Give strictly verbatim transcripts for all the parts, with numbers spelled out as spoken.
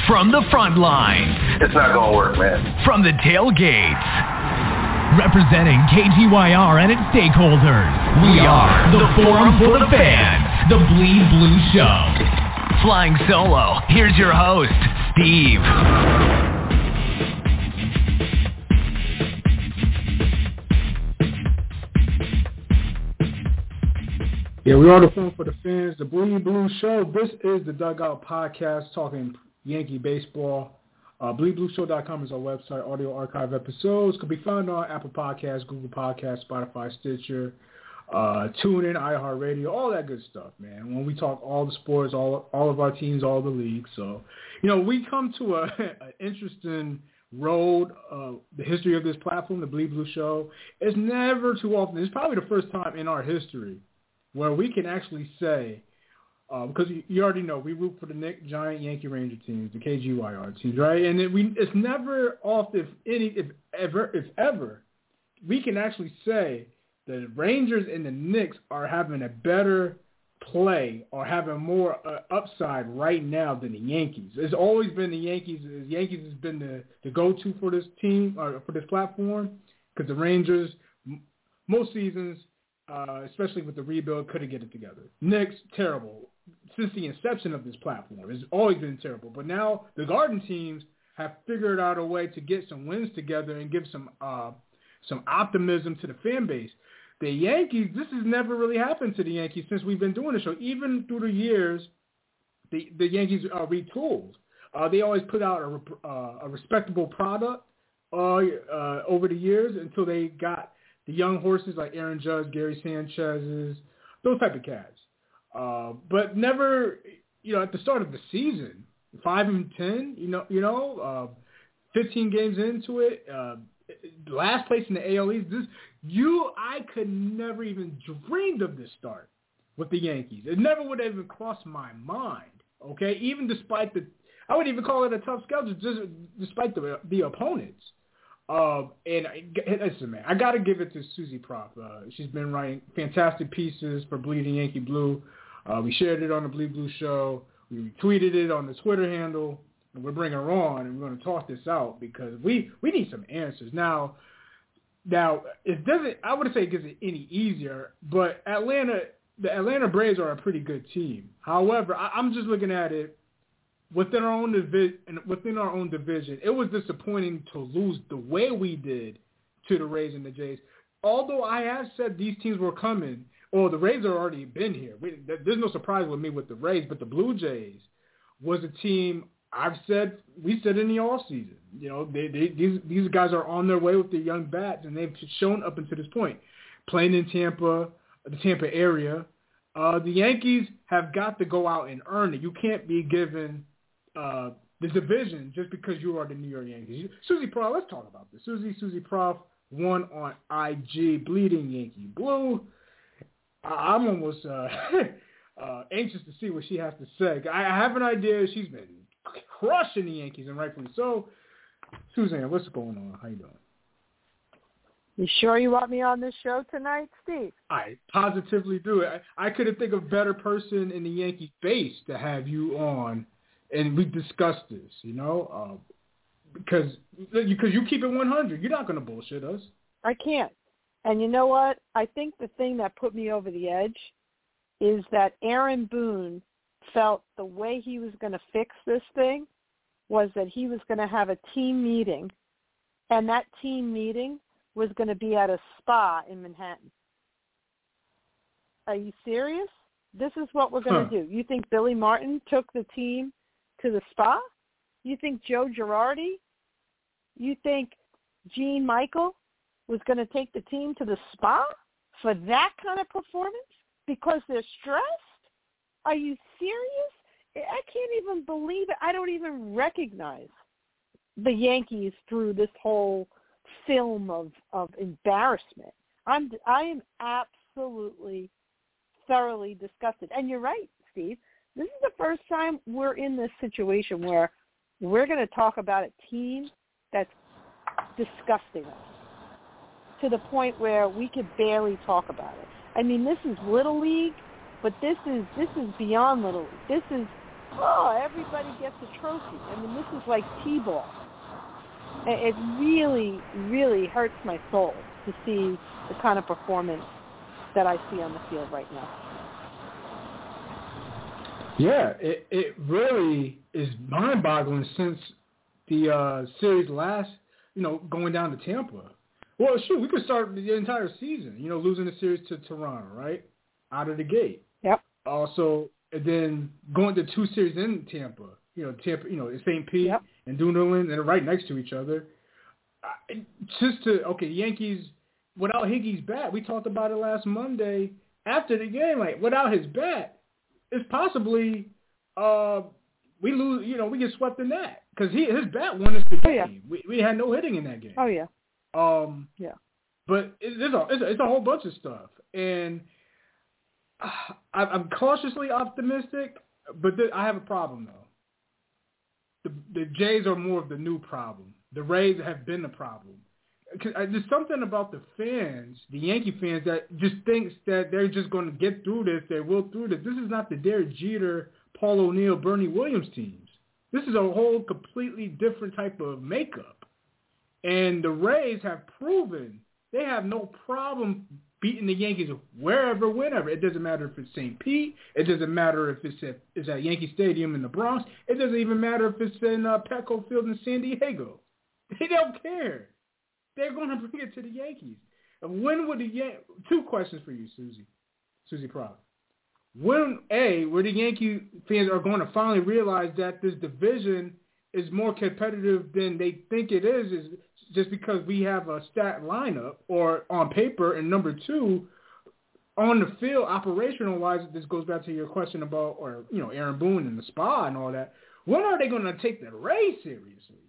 From the front lines. It's not going to work, man. From the tailgates. Representing K G Y R and its stakeholders. We are the Forum for the Fans. The Bleed Blue Show. Flying solo, here's your host, Steve. Yeah, we are the Forum for the Fans, the Bleed Blue Show. This is the Dugout Podcast talking Yankee baseball. Uh, bleed blue show dot com is our website. Audio archive episodes can be found on Apple Podcasts, Google Podcasts, Spotify, Stitcher, uh, TuneIn, iHeartRadio, all that good stuff, man. When we talk all the sports, all all of our teams, all the leagues. So, you know, we come to a, an interesting road. Uh, the history of this platform, the Bleed Blue Show, is never too often. It's probably the first time in our history where we can actually say, um, because you, you already know, we root for the Knicks, Giant, Yankee, Ranger teams, the K G Y R teams, right? And it, we, it's never often, if any, if ever, if ever, we can actually say that the Rangers and the Knicks are having a better play or having more uh, upside right now than the Yankees. It's always been the Yankees. The Yankees has been the, the go-to for this team, or for this platform, because the Rangers, m- most seasons, Uh, especially with the rebuild, couldn't get it together. Knicks, terrible. Since the inception of this platform, it's always been terrible. But now the Garden teams have figured out a way to get some wins together and give some uh, some optimism to the fan base. The Yankees, this has never really happened to the Yankees since we've been doing the show. Even through the years, the, the Yankees are retooled. Uh, they always put out a, uh, a respectable product uh, uh, over the years until they got the young horses like Aaron Judge, Gary Sanchez's, those type of cats. Uh, but never, you know, at the start of the season, five and ten, you know, you know, uh, fifteen games into it, uh, last place in the A L East. This, you, I could never even dreamed of this start with the Yankees. It never would have even crossed my mind. Okay, even despite the, I would even call it a tough schedule, just despite the the opponents. Uh, and I, listen, man, I got to give it to Susie Prof. Uh, she's been writing fantastic pieces for Bleeding Yankee Blue. Uh, we shared it on the Bleed Blue Show. We retweeted it on the Twitter handle, and we're bringing her on, and we're going to talk this out because we, we need some answers. Now, now it doesn't. I wouldn't say it gets it any easier, but Atlanta, the Atlanta Braves are a pretty good team. However, I, I'm just looking at it. Within our own division, within our own division, it was disappointing to lose the way we did to the Rays and the Jays. Although I have said these teams were coming, or the Rays have already been here. We, there's no surprise with me with the Rays, but the Blue Jays was a team I've said we said in the offseason. You know, they, they, these these guys are on their way with their young bats, and they've shown up until this point, playing in Tampa, the Tampa area. Uh, the Yankees have got to go out and earn it. You can't be given Uh, the division just because you are the New York Yankees. Susie Prof, let's talk about this. Susie, Susie Prof, one on I G, Bleeding Yankee Blue. I- I'm almost uh, uh, anxious to see what she has to say. I have an idea. She's been crushing the Yankees, and rightfully so. Suzanne, what's going on? How you doing? You sure you want me on this show tonight, Steve? I positively do. I, I couldn't think of a better person in the Yankee base to have you on. And we discussed this, you know, uh, because because you keep it one hundred. You're not going to bullshit us. I can't. And you know what? I think the thing that put me over the edge is that Aaron Boone felt the way he was going to fix this thing was that he was going to have a team meeting, and that team meeting was going to be at a spa in Manhattan. Are you serious? This is what we're going to huh. do. You think Billy Martin took the team to the spa? You think Joe Girardi? You think Gene Michael was going to take the team to the spa for that kind of performance because they're stressed? Are you serious? I can't even believe it. I don't even recognize the Yankees through this whole film of, of embarrassment. I'm I am absolutely thoroughly disgusted. And you're right, Steve. This is the first time we're in this situation where we're going to talk about a team that's disgusting us to the point where we could barely talk about it. I mean, this is Little League, but this is this is beyond Little League. This is oh, everybody gets a trophy. I mean, this is like T-ball. It really, really hurts my soul to see the kind of performance that I see on the field right now. Yeah, it, it really is mind-boggling since the uh, series last, you know, going down to Tampa. Well, shoot, we could start the entire season, you know, losing the series to Toronto, right, out of the gate. Yep. Also, and then going to two series in Tampa, you know, Tampa, you know, Saint Pete yep. and Dunedin, and right next to each other. I, just to, okay, Yankees, without Higgy's bat, we talked about it last Monday after the game, like, without his bat, it's possibly uh, we lose, you know, we get swept in that. Because his bat won us the game. Oh, yeah. we, we had no hitting in that game. Oh, yeah. Um, yeah. But it, it's, a, it's, a, it's a whole bunch of stuff. And uh, I, I'm cautiously optimistic, but th- I have a problem, though. The, the Jays are more of the new problem. The Rays have been the problem. There's something about the fans, the Yankee fans, that just thinks that they're just going to get through this, they will through this. This is not the Derek Jeter, Paul O'Neill, Bernie Williams teams. This is a whole completely different type of makeup. And the Rays have proven they have no problem beating the Yankees wherever, whenever. It doesn't matter if it's Saint Pete. It doesn't matter if it's at, it's at Yankee Stadium in the Bronx. It doesn't even matter if it's in uh, Petco Field in San Diego. They don't care. They're going to bring it to the Yankees. And when would the Yan- two questions for you, Susie, Susie Proud. When, A, where the Yankee fans are going to finally realize that this division is more competitive than they think it is, is just because we have a stat lineup or on paper, and number two, on the field, operational-wise, this goes back to your question about, or, you know, Aaron Boone and the spa and all that. When are they going to take the Rays seriously?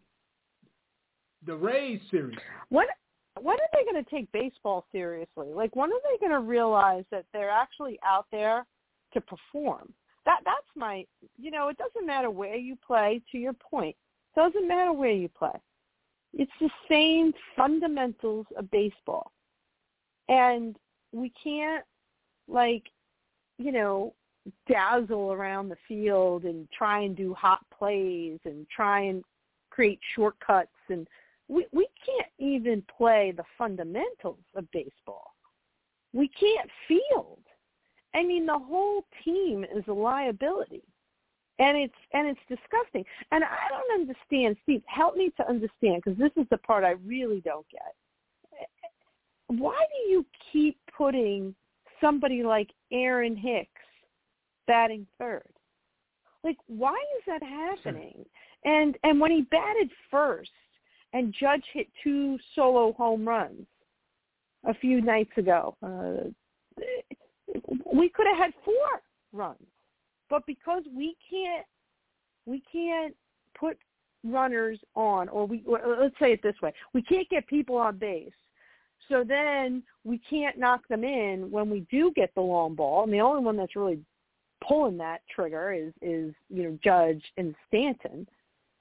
The Rays series. When when are they going to take baseball seriously? Like, when are they going to realize that they're actually out there to perform? That that's my, you know, it doesn't matter where you play. To your point, it doesn't matter where you play. It's the same fundamentals of baseball, and we can't, like, you know, dazzle around the field and try and do hot plays and try and create shortcuts, and we we can't even play the fundamentals of baseball. We can't field. I mean, the whole team is a liability, and it's and it's disgusting. And I don't understand, Steve. Help me to understand, because this is the part I really don't get. Why do you keep putting somebody like Aaron Hicks batting third? Like, why is that happening? And and when he batted first and Judge hit two solo home runs a few nights ago, uh, we could have had four runs. But because we can't we can't put runners on, or we or let's say it this way, we can't get people on base. So then we can't knock them in when we do get the long ball. And the only one that's really pulling that trigger is, is you know, Judge and Stanton.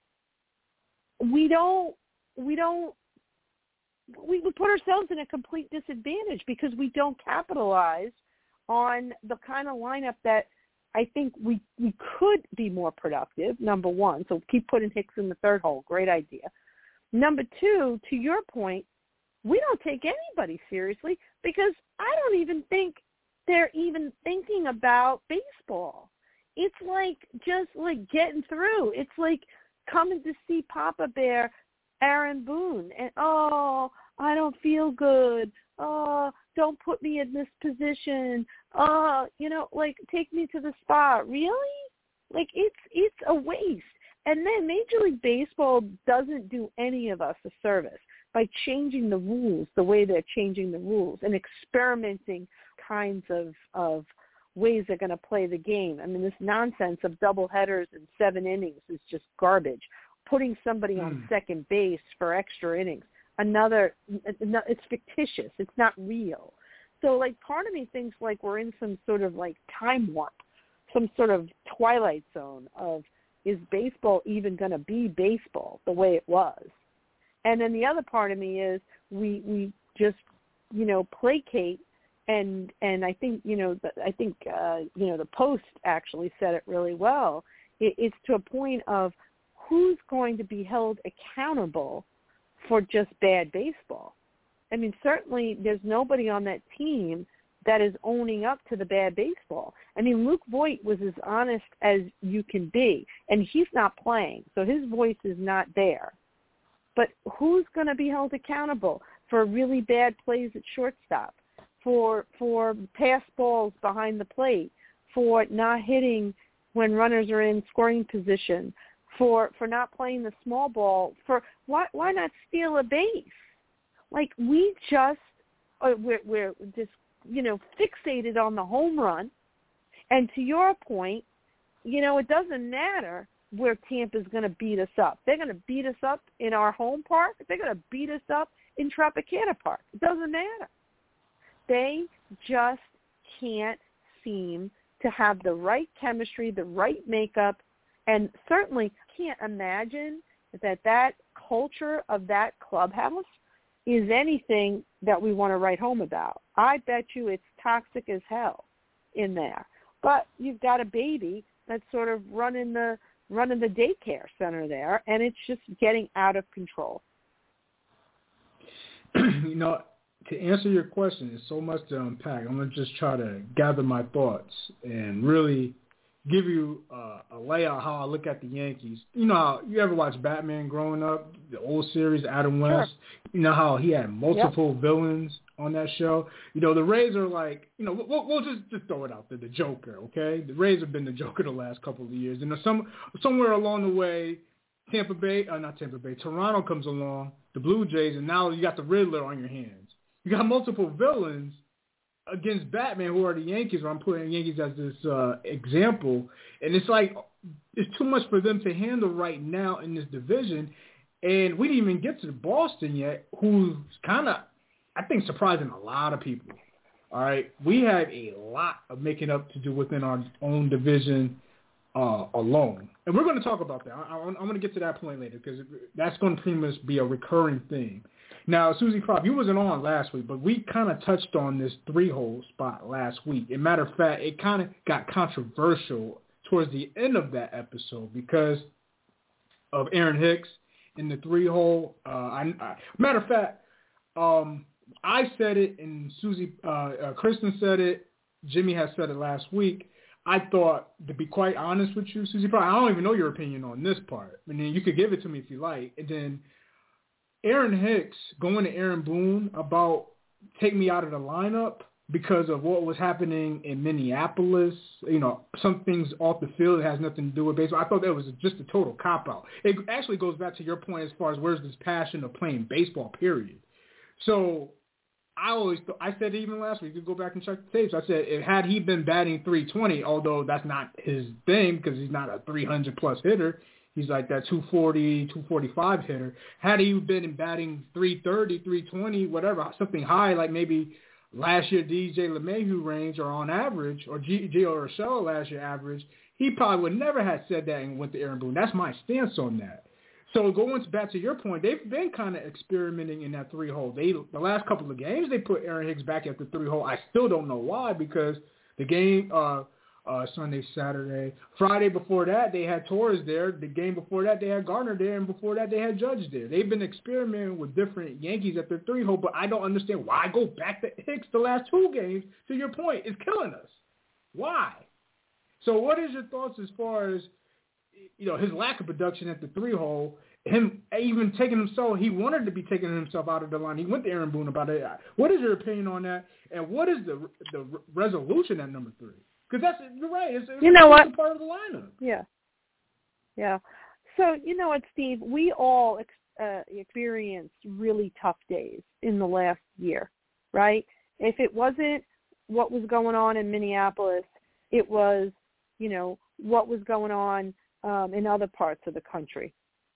We don't, we don't, we would put ourselves in a complete disadvantage because we don't capitalize on the kind of lineup that I think we, we could be more productive, number one. So keep putting Hicks in the third hole. Great idea. Number two, to your point, we don't take anybody seriously because I don't even think they're even thinking about baseball. It's like just like getting through. It's like coming to see Papa Bear, Aaron Boone, and, oh, I don't feel good. Oh, don't put me in this position. Oh, you know, like, take me to the spa. Really? Like, it's it's a waste. And then Major League Baseball doesn't do any of us a service by changing the rules the way they're changing the rules and experimenting kinds of, of ways they're going to play the game. I mean, this nonsense of double headers and seven innings is just garbage. Putting somebody mm. on second base for extra innings, another, it's fictitious. It's not real. So, like, part of me thinks like we're in some sort of, like, time warp, some sort of twilight zone of, is baseball even going to be baseball the way it was? And then the other part of me is we we just, you know, placate, and and I think, you know, the, I think, uh, you know, the Post actually said it really well, It, it's to a point of who's going to be held accountable for just bad baseball. I mean, certainly there's nobody on that team that is owning up to the bad baseball. I mean, Luke Voit was as honest as you can be, and he's not playing, so his voice is not there. But who's going to be held accountable for really bad plays at shortstop, for for pass balls behind the plate, for not hitting when runners are in scoring position, for for not playing the small ball, for why why not steal a base? Like, we just uh, we're, we're just you know fixated on the home run, and to your point, you know it doesn't matter where Tampa's going to beat us up. They're going to beat us up in our home park. They're going to beat us up in Tropicana Park. It doesn't matter. They just can't seem to have the right chemistry, the right makeup, and certainly can't imagine that that culture of that clubhouse is anything that we want to write home about. I bet you it's toxic as hell in there. But you've got a baby that's sort of running the running the daycare center there, and it's just getting out of control. You know, to answer your question, there's so much to unpack. I'm going to just try to gather my thoughts and really give you uh, a layout how I look at the Yankees. You know how you ever watch Batman growing up, the old series, Adam West? Sure. You know how he had multiple yep. villains on that show? You know, the Rays are like, you know, we'll, we'll just, just throw it out there, the Joker, okay? The Rays have been the Joker the last couple of years. And some somewhere along the way, Tampa Bay, uh, not Tampa Bay, Toronto comes along, the Blue Jays, and now you got the Riddler on your hands. You got multiple villains against Batman, who are the Yankees, or I'm putting Yankees as this uh, example, and it's like it's too much for them to handle right now in this division, and we didn't even get to Boston yet, who's kind of, I think, surprising a lot of people. All right, we have a lot of making up to do within our own division uh, alone, and we're going to talk about that. I, I, I'm going to get to that point later because that's going to pretty much be a recurring theme. Now, Susie Crop, you wasn't on last week, but we kind of touched on this three-hole spot last week. As a matter of fact, it kind of got controversial towards the end of that episode because of Aaron Hicks in the three-hole. Uh, I, I, matter of fact, um, I said it, and Susie, uh, uh, Kristen said it. Jimmy has said it last week. I thought, to be quite honest with you, Susie Crop, I don't even know your opinion on this part. I mean, you could give it to me if you like, and then Aaron Hicks going to Aaron Boone about take me out of the lineup because of what was happening in Minneapolis, you know, some things off the field that has nothing to do with baseball. I thought that was just a total cop-out. It actually goes back to your point as far as where's this passion of playing baseball, period. So I always th- I said even last week, you could go back and check the tapes. I said, if, had he been batting three twenty, although that's not his thing because he's not a three hundred plus hitter, he's like that two forty, two forty-five hitter. Had he been batting three thirty, three twenty, whatever, something high like maybe last year D J LeMahieu range or on average, or G- Gio Urshela last year average, he probably would never have said that and went to Aaron Boone. That's my stance on that. So going back to your point, they've been kind of experimenting in that three-hole. They The last couple of games, they put Aaron Hicks back at the three-hole. I still don't know why because the game uh, – Uh, Sunday, Saturday. Friday before that, they had Torres there. The game before that, they had Gardner there. And before that, they had Judge there. They've been experimenting with different Yankees at their three-hole, but I don't understand why go back to Hicks the last two games. To your point, it's killing us. Why? So what is your thoughts as far as, you know, his lack of production at the three-hole, him even taking himself, he wanted to be taking himself out of the line. He went to Aaron Boone about it. What is your opinion on that? And what is the the resolution at number three? Because that's, you're right, it's, it's you know what? part of the lineup. Yeah. Yeah. So, you know what, Steve, we all ex- uh, experienced really tough days in the last year, right? If it wasn't what was going on in Minneapolis, it was, you know, what was going on um, in other parts of the country.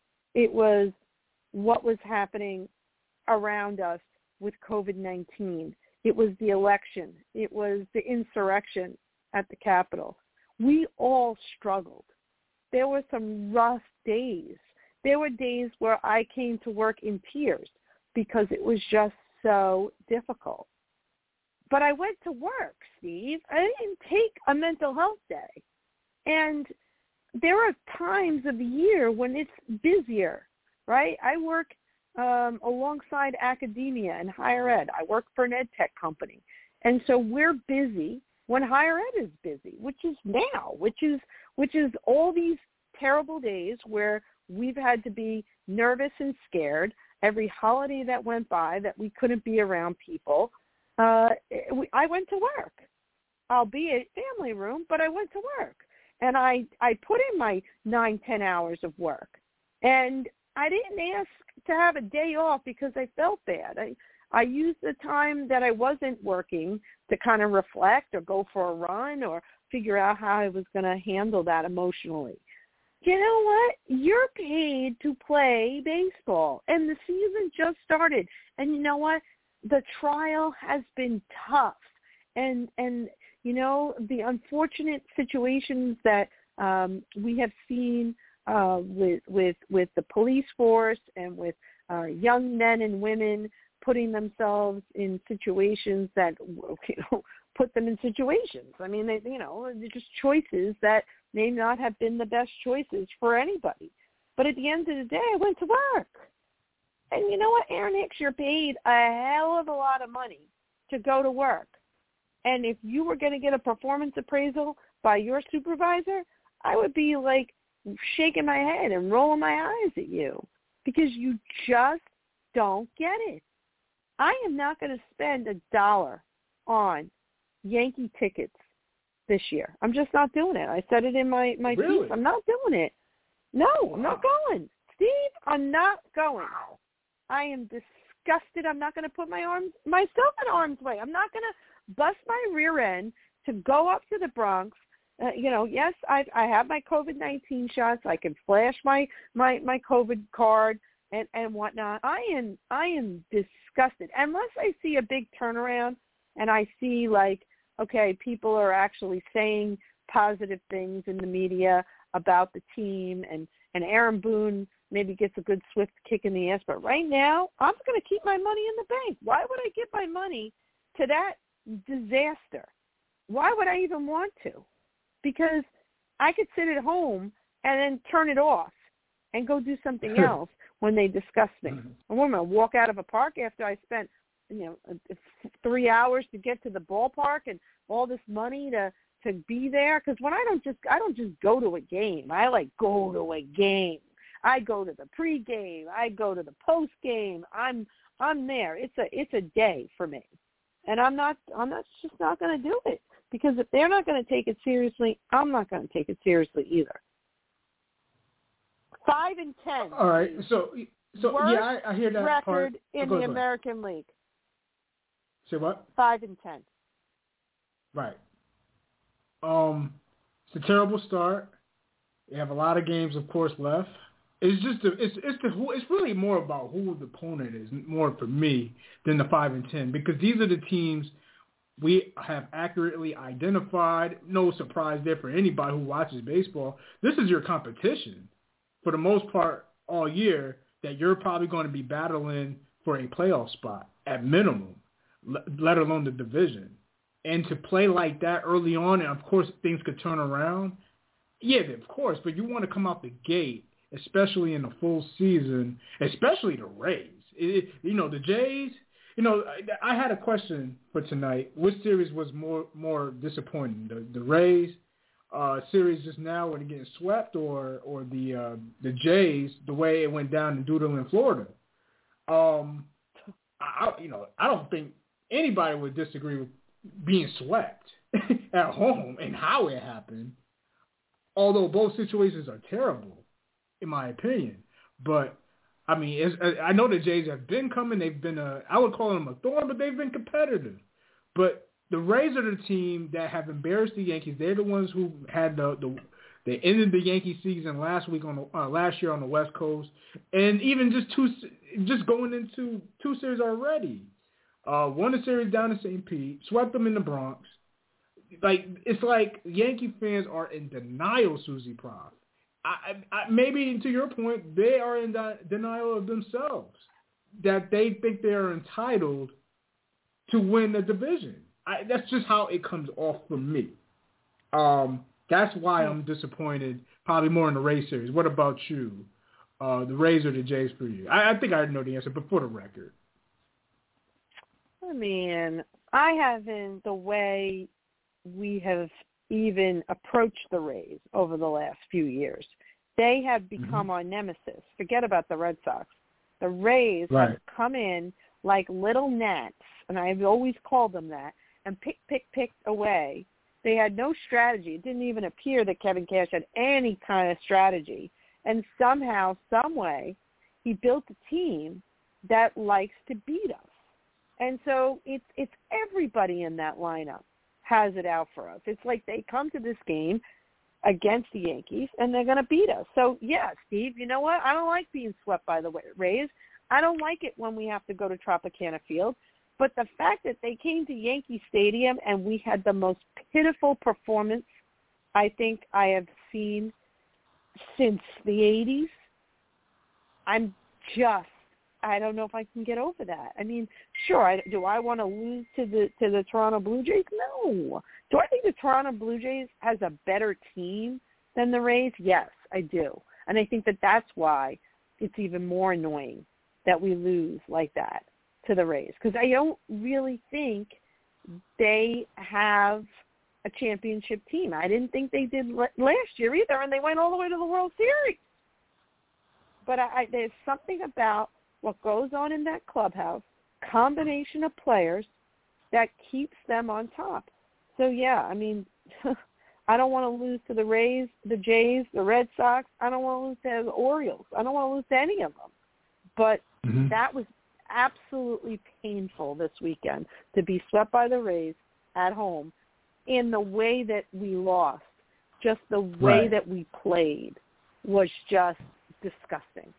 It was what was happening around us with covid nineteen. It was the election. It was the insurrection at the Capitol. We all struggled. There were some rough days. There were days where I came to work in tears because it was just so difficult. But I went to work, Steve. I didn't take a mental health day. And there are times of the year when it's busier, right? I work um, alongside academia and higher ed. I work for an ed tech company. And so we're busy when higher ed is busy, which is now, which is which is all these terrible days where we've had to be nervous and scared every holiday that went by that we couldn't be around people. Uh, we, I went to work, albeit family room, but I went to work. And I, I put in my nine, ten hours of work. And I didn't ask to have a day off because I felt bad. I, I used the time that I wasn't working to kind of reflect or go for a run or figure out how I was going to handle that emotionally. You know what? You're paid to play baseball, and the season just started. And you know what? The trial has been tough. And, and you know, the unfortunate situations that um, we have seen uh, with, with, with the police force and with uh, young men and women putting themselves in situations that, you know, put them in situations. I mean, they, you know, they're just choices that may not have been the best choices for anybody. But at the end of the day, I went to work. And you know what, Aaron Hicks, you're paid a hell of a lot of money to go to work. And if you were going to get a performance appraisal by your supervisor, I would be like shaking my head and rolling my eyes at you because you just don't get it. I am not going to spend a dollar on Yankee tickets this year. I'm just not doing it. I said it in my, my really? piece. I'm not doing it. No, I'm not going. Steve, I'm not going. I am disgusted. I'm not going to put my arms, myself in harm's way. I'm not going to bust my rear end to go up to the Bronx. Uh, you know, yes, I I have my COVID nineteen shots. I can flash my, my, my COVID card and, and whatnot. I am I am disgusted. Unless I see a big turnaround and I see like, okay, people are actually saying positive things in the media about the team and, and Aaron Boone maybe gets a good swift kick in the ass. But right now, I'm going to keep my money in the bank. Why would I give my money to that disaster? Why would I even want to? Because I could sit at home and then turn it off and go do something else when they discuss me. I'm going to walk out of a park after I spent, you know, three hours to get to the ballpark and all this money to, to be there. Because when I don't just, I don't just go to a game. I like go to a game. I go to the pregame. I go to the postgame. I'm, I'm there. It's a, it's a day for me. And I'm not, I'm not just not going to do it because if they're not going to take it seriously, I'm not going to take it seriously either. Five and ten. All right. So, so Worst yeah, I, I hear that record part. in oh, the American League. Say what? Five and ten. Right. Um, it's a terrible start. You have a lot of games, of course, left. It's just the, it's it's the it's really more about who the opponent is, more for me than the five and ten, because these are the teams we have accurately identified. No surprise there for anybody who watches baseball. This is your competition for the most part all year that you're probably going to be battling for a playoff spot at minimum, let alone the division. And to play like that early on, and of course things could turn around. Yeah, of course, but you want to come out the gate, especially in the full season, especially the Rays. It, you know, the Jays, you know, I, I had a question for tonight. Which series was more more disappointing, the, the Rays uh, series just now when they're getting swept, or or the uh, the Jays, the way it went down in Doodle in Florida? Um, I, you know, I don't think anybody would disagree with being swept at home and how it happened, although both situations are terrible, in my opinion. But, I mean, it's, I know the Jays have been coming. They've been, a, I would call them a thorn, but they've been competitive. But the Rays are the team that have embarrassed the Yankees. They're the ones who had the, the they ended the Yankee season last week on the, uh, last year on the West Coast, and even just two, just going into two series already. Uh, won the series down in Saint Pete, swept them in the Bronx. Like, it's like Yankee fans are in denial, Susie Prof. I, I, maybe to your point, they are in de- denial of themselves, that they think they are entitled to win the division. I, that's just how it comes off from me. Um, That's why I'm disappointed, probably more in the Rays series. What about you? Uh, the Rays or the Jays for you? I, I think I already know the answer, but for the record. I mean, I haven't, the way we have even approached the Rays over the last few years. They have become mm-hmm. our nemesis. Forget about the Red Sox. The Rays right. have come in like little gnats, and I've always called them that, and pick, pick, pick away. They had no strategy. It didn't even appear that Kevin Cash had any kind of strategy. And somehow, some way, he built a team that likes to beat us. And so it's it's everybody in that lineup has it out for us. It's like they come to this game against the Yankees, and they're going to beat us. So, yeah, Steve, you know what? I don't like being swept by the Rays. I don't like it when we have to go to Tropicana Field. But the fact that they came to Yankee Stadium and we had the most pitiful performance I think I have seen since the eighties, I'm just, I don't know if I can get over that. I mean, sure, I, do I want to lose to the to the Toronto Blue Jays? No. Do I think the Toronto Blue Jays has a better team than the Rays? Yes, I do. And I think that that's why it's even more annoying that we lose like that to the Rays, because I don't really think they have a championship team. I didn't think they did last year either, and they went all the way to the World Series. But I, I, there's something about what goes on in that clubhouse, combination of players, that keeps them on top. So, yeah, I mean, I don't want to lose to the Rays, the Jays, the Red Sox. I don't want to lose to the Orioles. I don't want to lose to any of them. But mm-hmm. that was absolutely painful this weekend to be swept by the Rays at home in the way that we lost. Just the way right. that we played was just disgusting.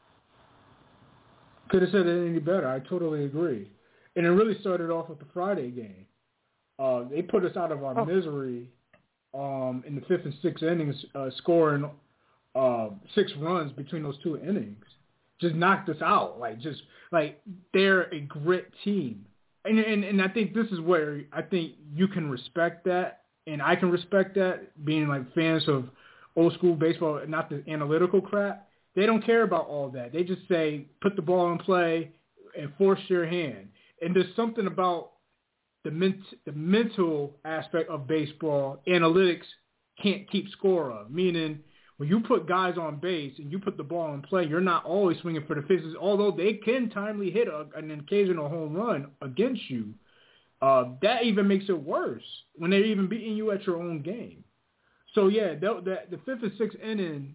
Could have said it any better. I totally agree. And it really started off with the Friday game. Uh, they put us out of our oh. misery um, in the fifth and sixth innings, uh, scoring uh, six runs between those two innings. Just knocked us out. Like, just like they're a grit team. And, and and I think this is where I think you can respect that, and I can respect that, being like fans of old school baseball, not the analytical crap. They don't care about all that. They just say, put the ball in play and force your hand. And there's something about the ment- the mental aspect of baseball analytics can't keep score of, meaning when you put guys on base and you put the ball in play, you're not always swinging for the fences, although they can timely hit a, an occasional home run against you. Uh, that even makes it worse when they're even beating you at your own game. So, yeah, the, the, the fifth and sixth inning,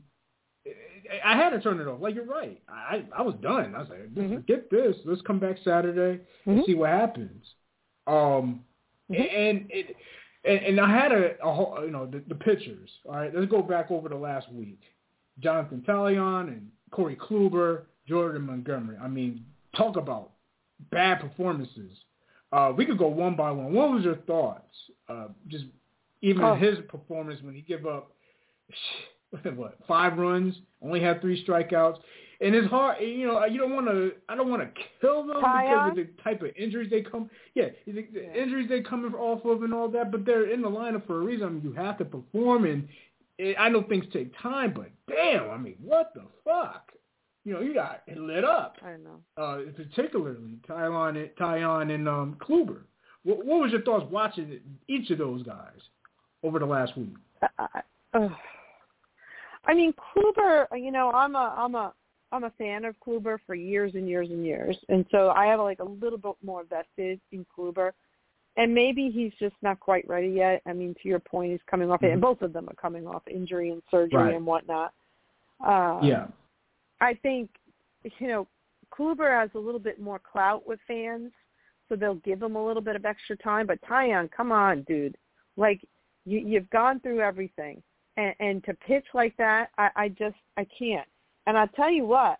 I had to turn it off. Like, you're right. I, I was done. I was like, mm-hmm. forget this. Let's come back Saturday mm-hmm. and see what happens. Um, mm-hmm. And it – And, and I had a, a whole, you know, the, the pitchers. All right, let's go back over the last week. Jonathan Taillon and Corey Kluber, Jordan Montgomery. I mean, talk about bad performances. Uh, we could go one by one. What was your thoughts? Uh, just even oh. his performance when he gave up, what, five runs, only had three strikeouts. And it's hard, you know, you don't want to, I don't want to kill them Taillon? because of the type of injuries they come, yeah, the, the yeah. injuries they come off of and all that, but they're in the lineup for a reason. I mean, you have to perform, and it, I know things take time, but damn, I mean, what the fuck? You know, you got lit up. I know. Uh, particularly Taillon, Taillon and um, Kluber. What, what was your thoughts watching each of those guys over the last week? Uh, uh, I mean, Kluber, you know, I'm a, I'm a, I'm a fan of Kluber for years and years and years, and so I have like a little bit more vested in Kluber, and maybe he's just not quite ready yet. I mean, to your point, he's coming off, mm-hmm. and both of them are coming off injury and surgery right. and whatnot. Uh, yeah, I think, you know, Kluber has a little bit more clout with fans, so they'll give him a little bit of extra time. But Taillon, come on, dude, like you, you've gone through everything, and, and to pitch like that, I, I just I can't. And I'll tell you what,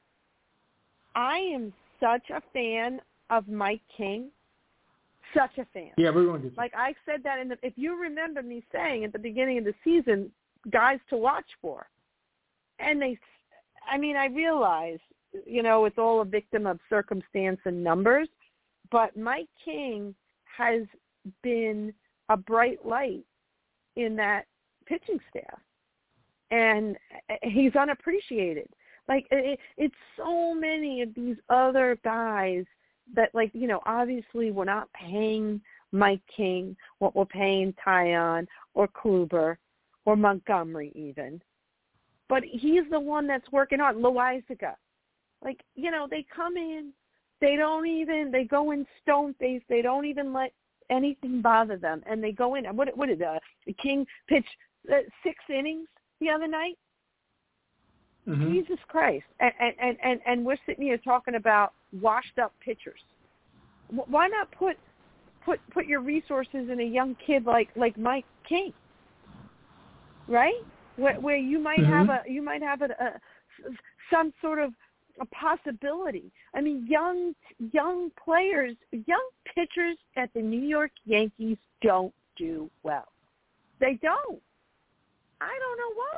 I am such a fan of Mike King, such a fan. Yeah, we're going to get like I said that in the. If you remember me saying at the beginning of the season, guys to watch for, and they, I mean, I realize, you know, it's all a victim of circumstance and numbers, but Mike King has been a bright light in that pitching staff, and he's unappreciated. Like, it, it's so many of these other guys that, like, you know, obviously we're not paying Mike King what we're paying Taillon or Kluber or Montgomery even. But he's the one that's working hard. Loizaga. Like, you know, they come in, they don't even, they go in stone-faced. They don't even let anything bother them. And they go in. What, what did uh, King pitch uh, six innings the other night? Mm-hmm. Jesus Christ. And, and, and, and we're sitting here talking about washed-up pitchers. Why not put put put your resources in a young kid like, like Mike King, right? Where, where you might mm-hmm. have a you might have a, a some sort of a possibility. I mean, young young players, young pitchers at the New York Yankees don't do well. They don't. I don't know why,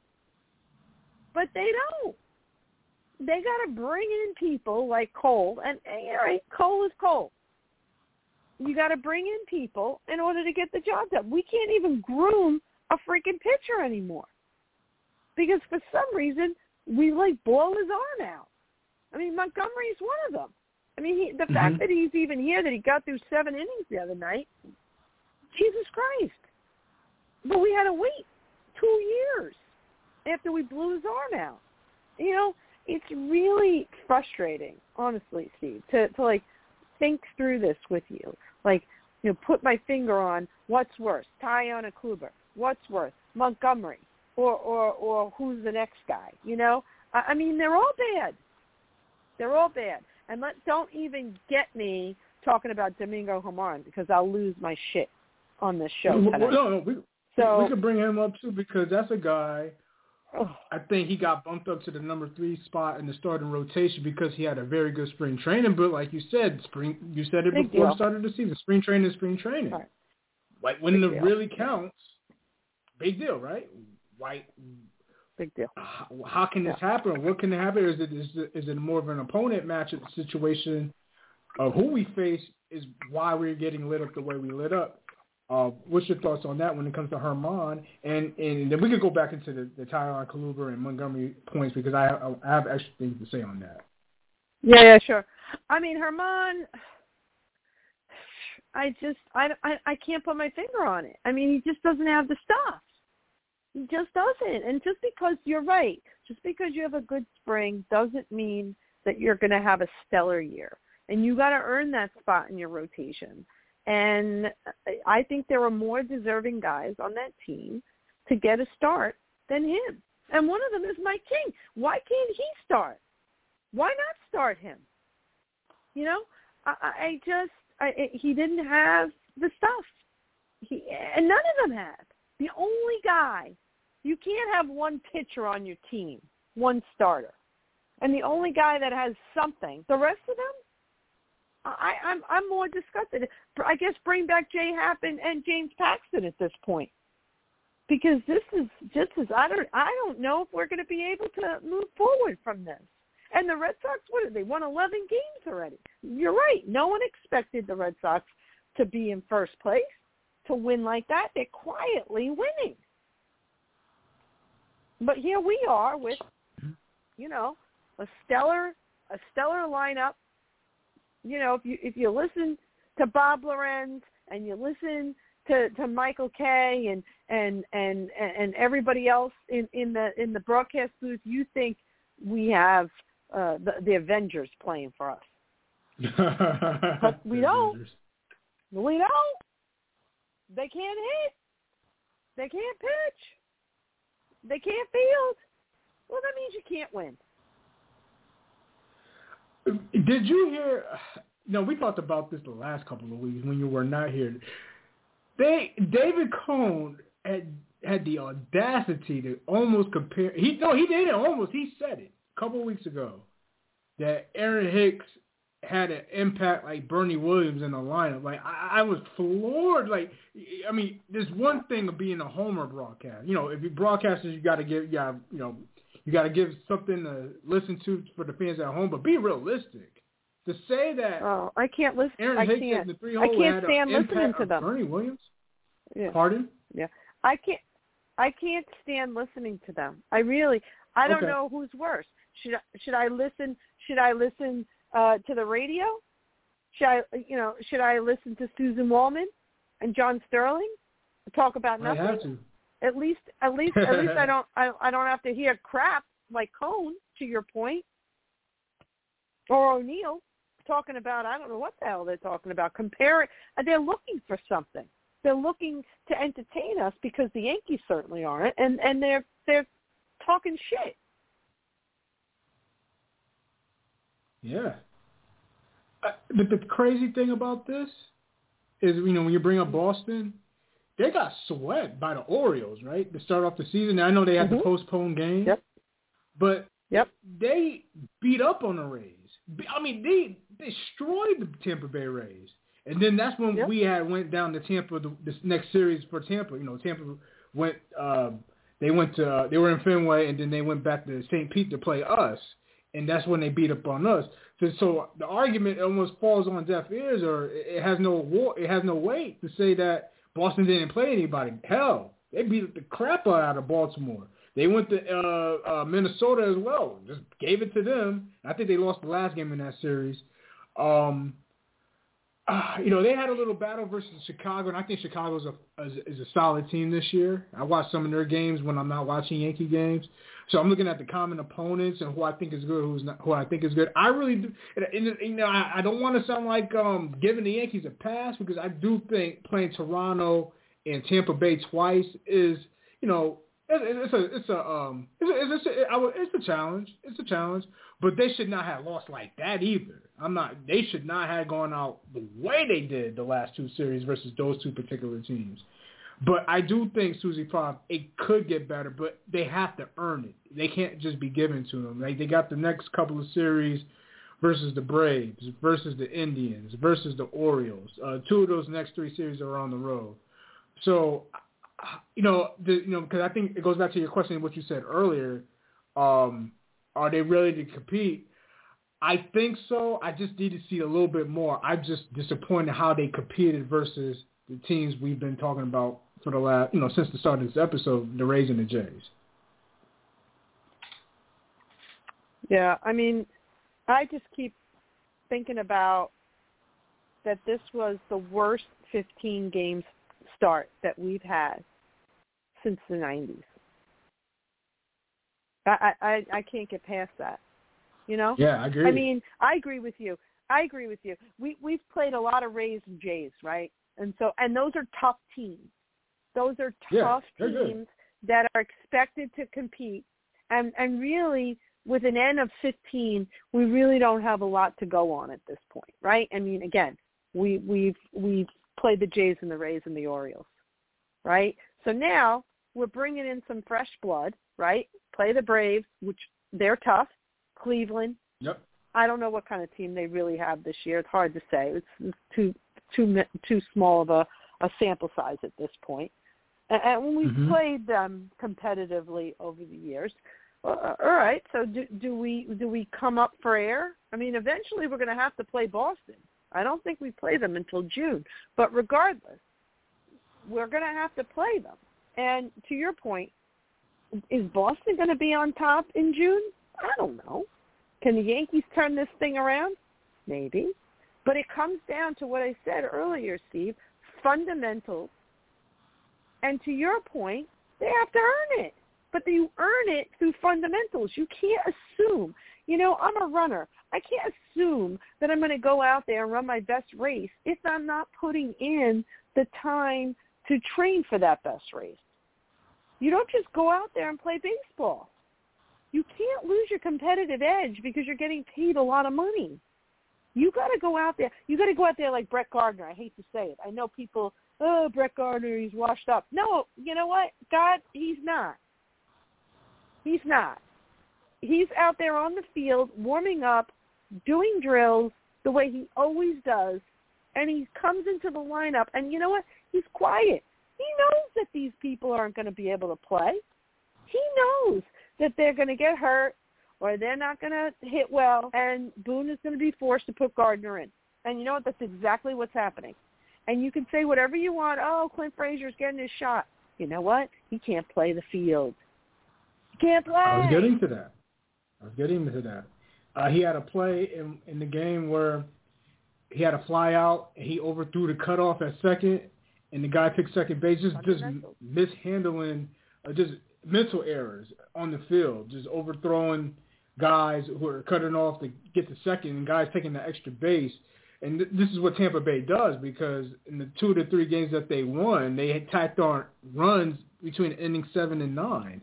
but they don't. They got to bring in people like Cole, and, and all right, Cole is Cole. You got to bring in people in order to get the job done. We can't even groom a freaking pitcher anymore because for some reason we like blow his arm out. I mean, Montgomery's one of them. I mean, he, the mm-hmm. fact that he's even here, that he got through seven innings the other night, Jesus Christ. But we had to wait two years after we blew his arm out. You know, it's really frustrating, honestly, Steve, to, to like think through this with you. Like, you know, put my finger on what's worse, Taillon or Kluber, what's worse, Montgomery, or, or, or who's the next guy, you know? I, I mean, they're all bad. They're all bad. And let don't even get me talking about Domingo Germán because I'll lose my shit on this show tonight. Well, no, no, we, so, we could bring him up, too, because that's a guy – I think he got bumped up to the number three spot in the starting rotation because he had a very good spring training. But like you said, spring you said it Big before deal. the start of the season. Spring training is spring training. Right. Like when big it deal. really counts, big deal, right? Why? Big deal. How, how can this yeah. happen? What can happen? Is it is it, is it more of an opponent matchup situation of who we face? Is why we're getting lit up the way we lit up. Uh, what's your thoughts on that when it comes to Germán? And and then we could go back into the, the Taillon, Kluber, and Montgomery points because I, I have extra things to say on that. Yeah, yeah, sure. I mean, Germán, I just, I, I, I can't put my finger on it. I mean, he just doesn't have the stuff. He just doesn't. And just because you're right, just because you have a good spring doesn't mean that you're going to have a stellar year. And you got to earn that spot in your rotation. And I think there are more deserving guys on that team to get a start than him. And one of them is Mike King. Why can't he start? Why not start him? You know, I, I just, I, he didn't have the stuff. He, and none of them had. The only guy, you can't have one pitcher on your team, one starter. And the only guy that has something, the rest of them, I, I'm I'm more disgusted. I guess bring back Jay Happ and, and James Paxton at this point, because this is just as I don't I don't know if we're going to be able to move forward from this. And the Red Sox, what did they won eleven games already? You're right. No one expected the Red Sox to be in first place, to win like that. They're quietly winning, but here we are with, you know, a stellar a stellar lineup. You know, if you if you listen to Bob Lorenz and you listen to, to Michael Kay and, and and and everybody else in, in the in the broadcast booth, you think we have uh, the, the Avengers playing for us. But we don't. We don't. They can't hit. They can't pitch. They can't field. Well, that means you can't win. Did you hear? No, we talked about this the last couple of weeks when you were not here. They David Cone had had the audacity to almost compare. He no, he didn't almost. He said it a couple of weeks ago that Aaron Hicks had an impact like Bernie Williams in the lineup. Like I, I was floored. Like I mean, there's one thing of being a homer broadcast. You know, if you broadcasters, you got to give, you got you know. You got to give something to listen to for the fans at home, but be realistic. To say that oh, I can't listen. Aaron I Hicks can't. and the three I hole can't had stand an listening to them. Bernie Williams. Yeah. Pardon? Yeah. I can't. I can't stand listening to them. I really, I don't okay. know who's worse. Should I, should I listen? Should I listen uh, to the radio? Should I, you know, should I listen to Susan Wallman and John Sterling talk about nothing? I have to. At least, at least, at least, I don't, I, I don't have to hear crap like Cohn, to your point, or O'Neill talking about, I don't know what the hell they're talking about. Comparing, they're looking for something. They're looking to entertain us because the Yankees certainly aren't, and and they're they're talking shit. Yeah. Uh, but the crazy thing about this is, you know, when you bring up Boston, they got swept by the Orioles, right, to start off the season. Now, I know they had mm-hmm. to postpone games, yep. but yep. they beat up on the Rays. I mean, they destroyed the Tampa Bay Rays. And then that's when yep. we had went down to Tampa, the, this next series for Tampa. You know, Tampa went, uh, they went to, uh, they were in Fenway, and then they went back to Saint Pete to play us. And that's when they beat up on us. So, so the argument almost falls on deaf ears, or it has no war, it has no weight to say that Boston didn't play anybody. Hell, they beat the crap out of Baltimore. They went to uh, uh, Minnesota as well. Just gave it to them. I think they lost the last game in that series. Um, uh, you know, they had a little battle versus Chicago, and I think Chicago's a, is, is a solid team this year. I watch some of their games when I'm not watching Yankee games. So I'm looking at the common opponents and who I think is good, who's not, who I think is good. I really do. And, and, you know, I, I don't want to sound like um, giving the Yankees a pass, because I do think playing Toronto and Tampa Bay twice is, you know, it's a it's a um it's a, it's a, it's a challenge. It's a challenge, but they should not have lost like that either. I'm not. They should not have gone out the way they did the last two series versus those two particular teams. But I do think Susie Pop, it could get better, but they have to earn it. They can't just be given to them. Like, they got the next couple of series versus the Braves, versus the Indians, versus the Orioles. Uh, two of those next three series are on the road. So, you know, the, you know, because I think it goes back to your question, what you said earlier. Um, are they ready to compete? I think so. I just need to see a little bit more. I'm just disappointed how they competed versus the teams we've been talking about for the last, you know, since the start of this episode, the Rays and the Jays. Yeah, I mean, I just keep thinking about that this was the worst fifteen games start that we've had since the nineties. I, I, I can't get past that, you know? Yeah, I agree. I mean, I agree with you. I agree with you. We, we've played a lot of Rays and Jays, right? And so, and those are tough teams. Those are tough yeah, teams that are expected to compete. And, and really, with an N of fifteen, we really don't have a lot to go on at this point, right? I mean, again, we, we've, we've played the Jays and the Rays and the Orioles, right? So now we're bringing in some fresh blood, right? Play the Braves, which they're tough. Cleveland. Yep. I don't know what kind of team they really have this year. It's hard to say. It's, it's too too too small of a, a sample size at this point. And, and when we've mm-hmm. played them competitively over the years, uh, all right. So do, do we do we come up for air? I mean, eventually we're going to have to play Boston. I don't think we play them until June. But regardless, we're going to have to play them. And to your point, is Boston going to be on top in June? I don't know. Can the Yankees turn this thing around? Maybe. But it comes down to what I said earlier, Steve, fundamentals. And to your point, they have to earn it. But you earn it through fundamentals. You can't assume. You know, I'm a runner. I can't assume that I'm going to go out there and run my best race if I'm not putting in the time to train for that best race. You don't just go out there and play baseball. You can't lose your competitive edge because you're getting paid a lot of money. You got to go out there. You got to go out there like Brett Gardner. I hate to say it. I know people, oh, Brett Gardner, he's washed up. No, you know what? God, he's not. He's not. He's out there on the field, warming up, doing drills the way he always does, and he comes into the lineup, and you know what? He's quiet. He knows that these people aren't going to be able to play. He knows that they're going to get hurt or they're not going to hit well, and Boone is going to be forced to put Gardner in. And you know what? That's exactly what's happening. And you can say whatever you want. Oh, Clint Frazier's getting his shot. you know what? He can't play the field. He can't play. I was getting to that. I was getting to that. Uh, he had a play in, in the game where he had a fly out, and he overthrew the cutoff at second, and the guy took second base, just, just mishandling, uh, just mental errors on the field, just overthrowing guys who are cutting off to get to second, and guys taking the extra base. And th- this is what Tampa Bay does, because in the two to three games that they won, they had tacked on runs between innings seven and nine.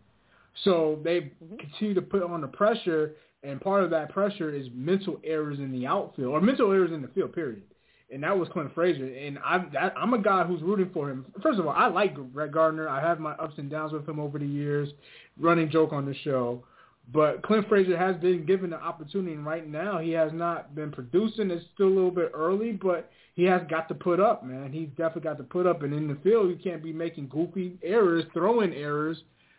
So they mm-hmm. continue to put on the pressure, and part of that pressure is mental errors in the outfield, or mental errors in the field, period. And that was Clint Frazier. And I'm, that, I'm a guy who's rooting for him. First of all, I like Brett Gardner. I have my ups and downs with him over the years, running joke on the show. But Clint Frazier has been given the opportunity, and right now he has not been producing. It's still a little bit early, but he has got to put up, man. He's definitely got to put up. And in the field, you can't be making goofy errors, throwing errors,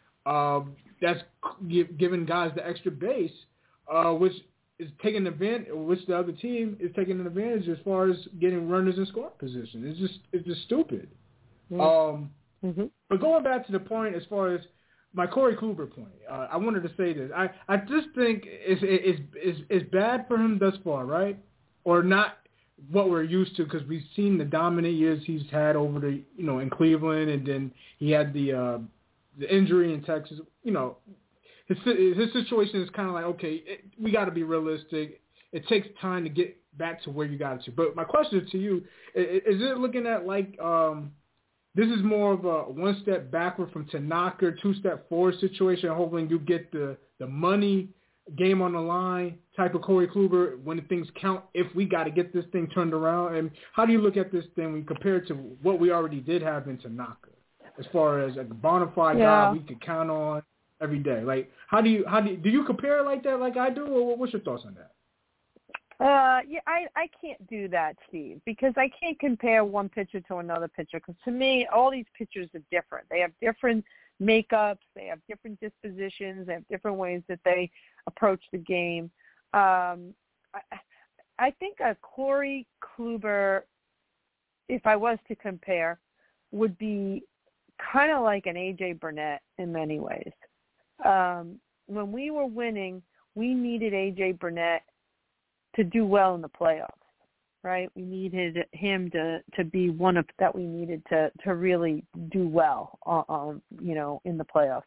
uh, that's giving guys the extra base, uh, which is taking advantage, which the other team is taking an advantage as far as getting runners in scoring position. It's just it's just stupid. Mm-hmm. Um, mm-hmm. But going back to the point as far as my Corey Kluber point, uh, I wanted to say this. I, I just think it's, it's, it's, it's bad for him thus far, right? Or not what we're used to, because we've seen the dominant years he's had over the, you know, in Cleveland, and then he had the uh, the injury in Texas. You know, his his situation is kind of like, okay, it, we got to be realistic. It takes time to get back to where you got to. But my question to you, is, is it looking at like um, this is more of a one step backward from Tanaka, two step forward situation, hoping you get the, the money, game on the line type of Corey Kluber when the things count, if we got to get this thing turned around? And how do you look at this thing when you compare it to what we already did have in Tanaka, as far as a bona fide yeah. guy we could count on every day? Like, how do you, how do you, do you compare it like that like I do, or what's your thoughts on that? Uh, yeah, I, I can't do that, Steve, because I can't compare one pitcher to another pitcher, because to me, all these pitchers are different. They have different makeups, they have different dispositions, they have different ways that they approach the game. Um, I, I think a Corey Kluber, if I was to compare, would be kind of like an A J Burnett in many ways. Um, when we were winning, we needed A J Burnett to do well in the playoffs, right? We needed him to, to be one of that we needed to, to really do well, um, you know, in the playoffs.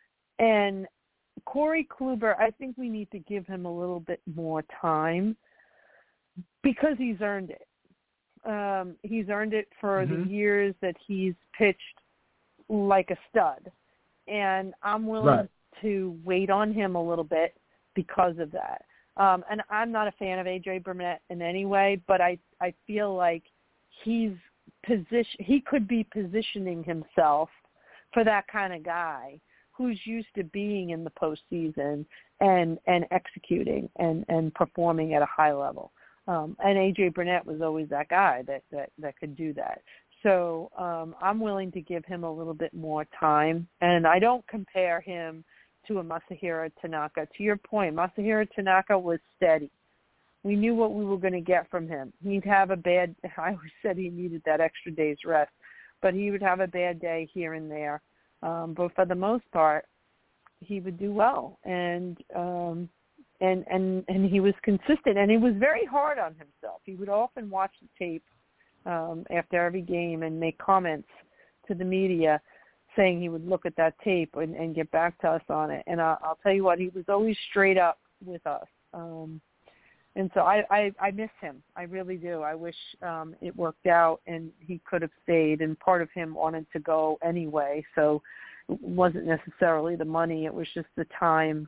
And Corey Kluber, I think we need to give him a little bit more time because he's earned it. Um, he's earned it for mm-hmm. the years that he's pitched like a stud. And I'm willing right. to wait on him a little bit because of that. Um, and I'm not a fan of A J Burnett in any way, but I, I feel like he's position he could be positioning himself for that kind of guy who's used to being in the postseason and, and executing and, and performing at a high level. Um, and A J Burnett was always that guy that, that, that could do that. So um, I'm willing to give him a little bit more time, and I don't compare him to a Masahiro Tanaka. To your point, Masahiro Tanaka was steady. We knew what we were going to get from him. He'd have a bad – I always said he needed that extra day's rest, but he would have a bad day here and there. Um, but for the most part, he would do well. And, um, and, and, and he was consistent, and he was very hard on himself. He would often watch the tape um, after every game and make comments to the media saying he would look at that tape and, and get back to us on it. And I'll, I'll tell you what, he was always straight up with us. Um, and so I, I, I miss him. I really do. I wish um, it worked out and he could have stayed. And part of him wanted to go anyway. So it wasn't necessarily the money. It was just the time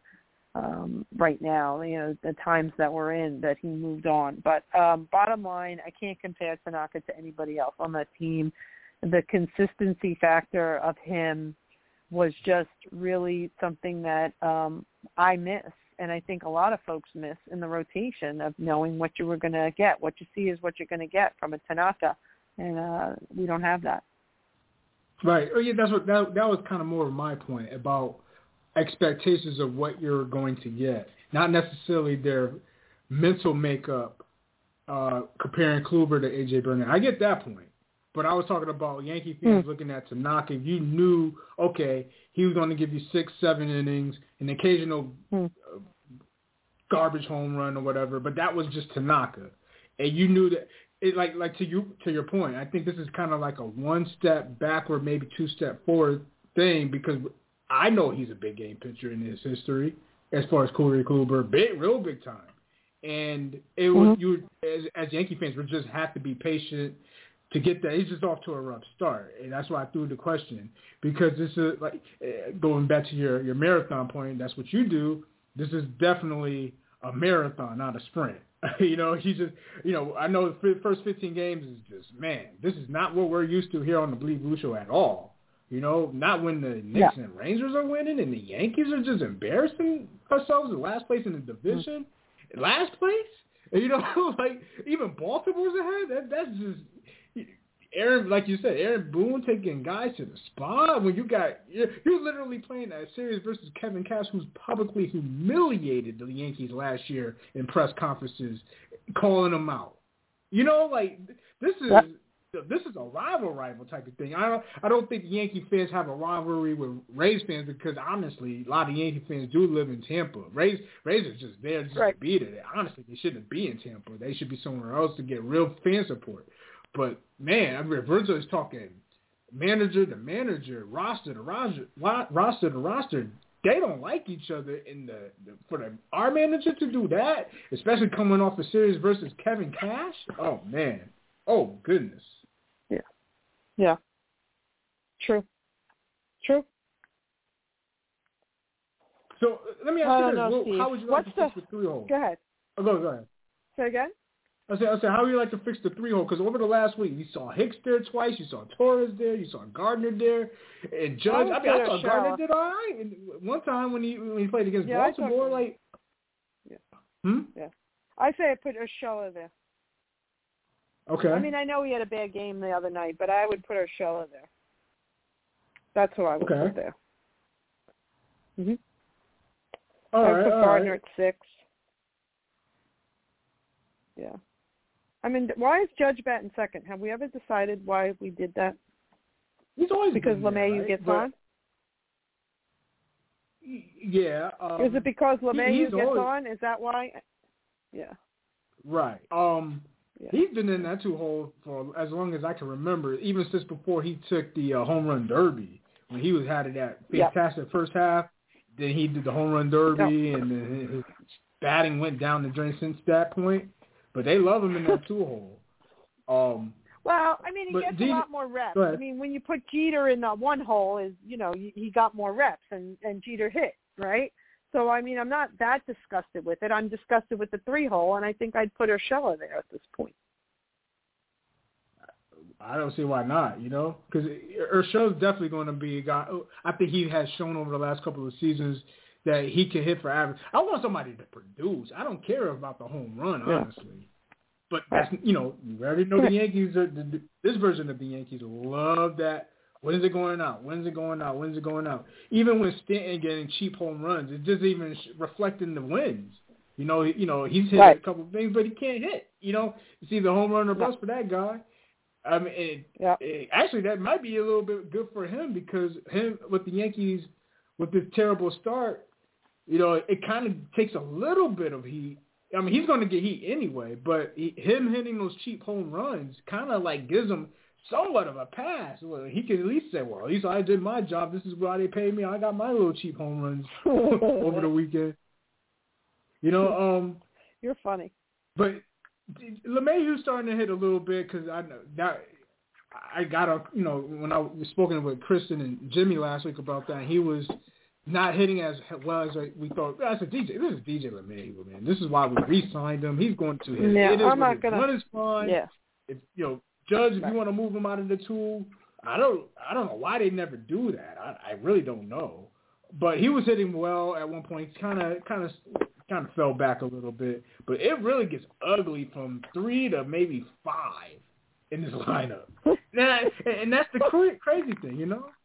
um, right now, you know, the times that we're in that he moved on. But um, bottom line, I can't compare Tanaka to anybody else on that team. The consistency factor of him was just really something that um, I miss, and I think a lot of folks miss in the rotation of knowing what you were going to get. What you see is what you're going to get from a Tanaka, and uh, we don't have that. Right. Oh, yeah, that's what that, that was kind of more of my point about expectations of what you're going to get, not necessarily their mental makeup. Uh, comparing Kluber to A J Burnett, I get that point. But I was talking about Yankee fans mm. looking at Tanaka. You knew, okay, he was going to give you six, seven innings, an occasional mm. uh, garbage home run or whatever. But that was just Tanaka, and you knew that. It, like, like to you, to your point, I think this is kind of like a one step backward, maybe two step forward thing because I know he's a big game pitcher in his history as far as Corey Kluber, big, real big time. And it was mm-hmm. you as, as Yankee fans, we just have to be patient to get that. He's just off to a rough start, and that's why I threw the question because this is like going back to your your marathon point. That's what you do. This is definitely a marathon, not a sprint. You know, he's just, you know, I know the first fifteen games is just, man, this is not what we're used to here on the Bleed Blue Show at all. You know, not when the Knicks yeah. and Rangers are winning and the Yankees are just embarrassing ourselves in last place in the division. Mm-hmm. Last place? You know, like, even Baltimore's ahead? That, that's just, Aaron, like you said, Aaron Boone taking guys to the spot when you got, you're, you're literally playing that series versus Kevin Cash, who's publicly humiliated the Yankees last year in press conferences, calling them out. You know, like, this is, this is a rival rival type of thing. I don't, I don't think Yankee fans have a rivalry with Rays fans because, honestly, a lot of Yankee fans do live in Tampa. Rays, Rays are just there just right. to be there. Honestly, they shouldn't be in Tampa. They should be somewhere else to get real fan support. But, man, I mean, Virgil is talking manager to manager, roster to roster, roster to roster. They don't like each other. In the, the for the, our manager to do that, especially coming off a series versus Kevin Cash, oh, man. Oh, goodness. Yeah. Yeah. True. True. So let me ask you this. Know, well, how would you like What's to fix the, the three-hole? Go ahead. Oh, go, go ahead. Say again? I said, I said, how would you like to fix the three-hole? Because over the last week, you saw Hicks there twice, you saw Torres there, you saw Gardner there, and Judge. I, I mean, I thought Gardner did all right. And one time when he when he played against yeah, Baltimore, like, yeah, hmm, yeah, I say I put Urshela there. Okay. I mean, I know he had a bad game the other night, but I would put Urshela there. That's who I would okay. put there. Mhm. All I would right. put all Gardner right. at six. Yeah. I mean, why is Judge batting second? Have we ever decided why we did that? He's always because been there, LeMahieu right? gets but, on. Yeah. Um, is it because LeMahieu gets always, on? Is that why? Yeah. Right. Um, yeah. He's been in that two hole for as long as I can remember, even since before he took the uh, home run derby when he was had it that fantastic yep. first half. Then he did the home run derby, yep. and then his batting went down the drain since that point. But they love him in that two-hole. Um, well, I mean, he gets Jeter, a lot more reps. I mean, when you put Jeter in the one hole, is you know, he got more reps, and, and Jeter hit, right? So, I mean, I'm not that disgusted with it. I'm disgusted with the three-hole, and I think I'd put Urshela there at this point. I don't see why not, you know? Because Urshela's definitely going to be a guy. I think he has shown over the last couple of seasons that he can hit for average. I want somebody to produce. I don't care about the home run, honestly. Yeah. But that's, you know, you already know the Yankees are, the, this version of the Yankees love that. When is it going out? When is it going out? When is it going out? Even when Stanton getting cheap home runs, it doesn't even reflect in the wins. You know, you know he's hit right. a couple of things, but he can't hit. You know, it's either home run or bust yeah. for that guy. I mean, it, yeah. it, actually, that might be a little bit good for him because him with the Yankees, with this terrible start, you know, it kind of takes a little bit of heat. I mean, he's going to get heat anyway, but he, him hitting those cheap home runs kind of like gives him somewhat of a pass. Well, he can at least say, well, at least I did my job. This is why they paid me. I got my little cheap home runs over the weekend. You know, um, you're funny. But LeMahieu's starting to hit a little bit because I know that I got a, you know, when I was spoken with Kristen and Jimmy last week about that, he was not hitting as well as we thought. I said, D J, this is D J LeMahieu, man. This is why we re-signed him. He's going to hit. Yeah, it is I'm not gonna. One is fine. Yeah. If, you know, Judge, if you want to move him out of the two, I don't, I don't know why they never do that. I, I really don't know. But he was hitting well at one point. Kind of, kind of, kind of fell back a little bit. But it really gets ugly from three to maybe five in this lineup. and, and that's the cra- crazy thing, you know.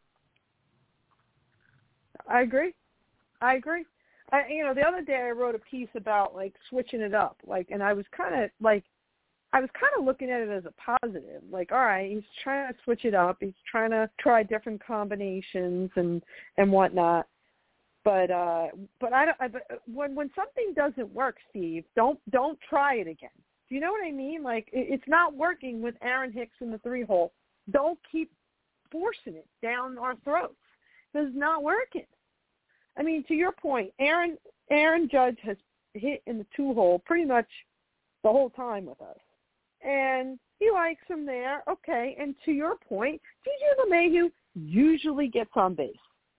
I agree. I agree. I, you know, the other day I wrote a piece about like switching it up, like, and I was kind of like, I was kind of looking at it as a positive. Like, all right, he's trying to switch it up. He's trying to try different combinations and, and whatnot. But uh, but I don't. I, but when when something doesn't work, Steve, don't don't try it again. Do you know what I mean? Like, it, it's not working with Aaron Hicks in the three hole. Don't keep forcing it down our throats. It's not working. I mean, to your point, Aaron Aaron Judge has hit in the two hole pretty much the whole time with us. And he likes him there, okay. And to your point, D J LeMahieu usually gets on base.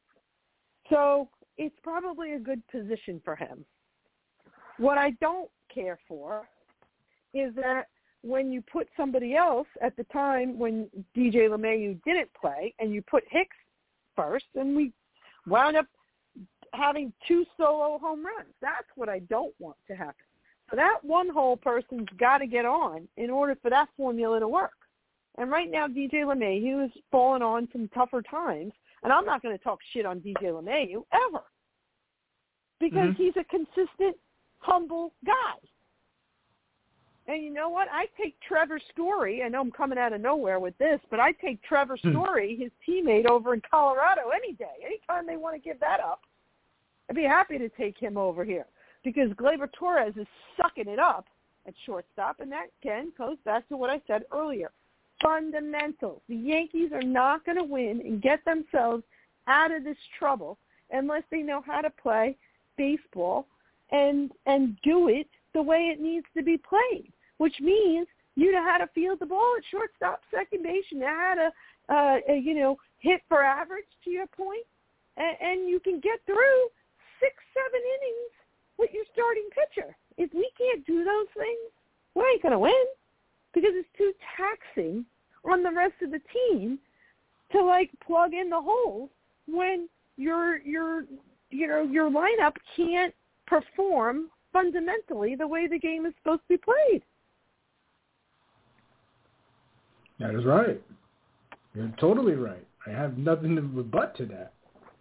So it's probably a good position for him. What I don't care for is that when you put somebody else at the time when D J LeMahieu didn't play and you put Hicks first, and we wound up having two solo home runs. That's what I don't want to happen. So that one-hole person's got to get on in order for that formula to work. And right now, D J LeMahieu is falling on some tougher times, and I'm not going to talk shit on D J LeMahieu ever because mm-hmm. he's a consistent, humble guy. And you know what? I take Trevor Story. I know I'm coming out of nowhere with this, but I take Trevor Story, his teammate over in Colorado, any day. Anytime they want to give that up, I'd be happy to take him over here. Because Gleyber Torres is sucking it up at shortstop, and that, again, goes back to what I said earlier. Fundamentals. The Yankees are not going to win and get themselves out of this trouble unless they know how to play baseball and and do it the way it needs to be played, which means you know how to field the ball at shortstop, second base, you know how to, uh, you know, hit for average, to your point, and, and you can get through six, seven innings with your starting pitcher. If we can't do those things, we ain't going to win because it's too taxing on the rest of the team to, like, plug in the holes when your, your, you know, your lineup can't perform fundamentally the way the game is supposed to be played. That is right. You're totally right. I have nothing to rebut to that.